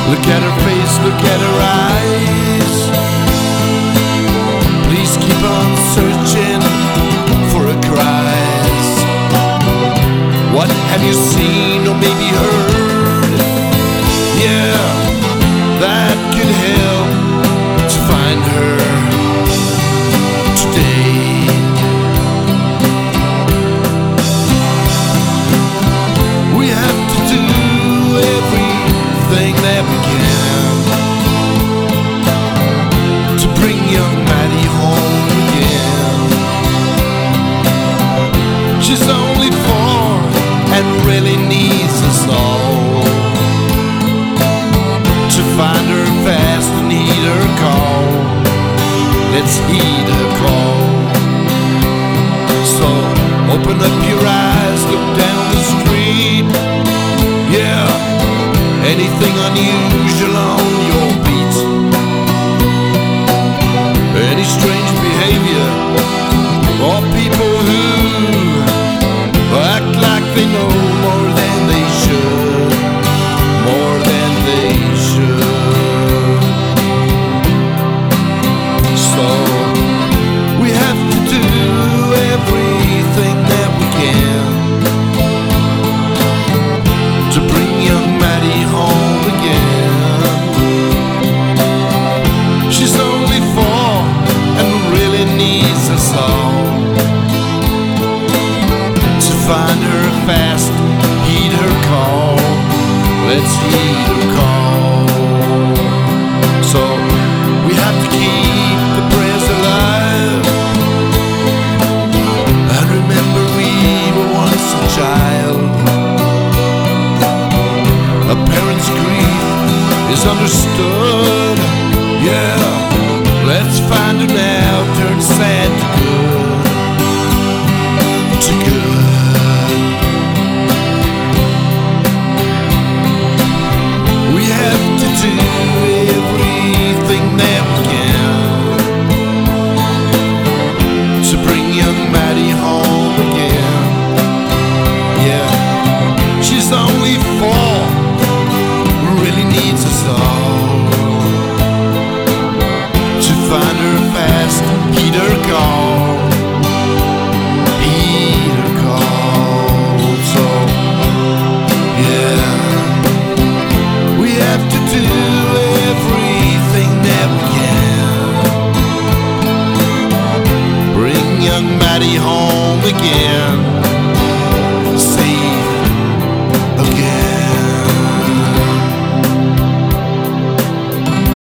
Look at her face, look at her eyes. Please keep on searching for a cries. What have you seen or maybe heard? Yeah, that could help to find her today. We have to do everything that we can to bring young Maddie home again. She's only 4 and really needs us all to find her fast and heed her call. Let's heed her call. So open up your eyes, look down the street. Yeah, anything unusual on your beat, any strange behavior, or people who act like they know more than they should, more than they should. So we have to do everything that we can to bring young Maddie home again. She's only 4 and really needs us all to find her fast, heed her call. Let's heed her call. So we have to keep the prayers alive and remember we were once a child. A parent's grief is understood. Yeah, let's find her now, turn sad to good, to good. We have to do everything that we can to bring young Maddie home again. Yeah, she's only 4, really needs us all to find her fast, heed her call.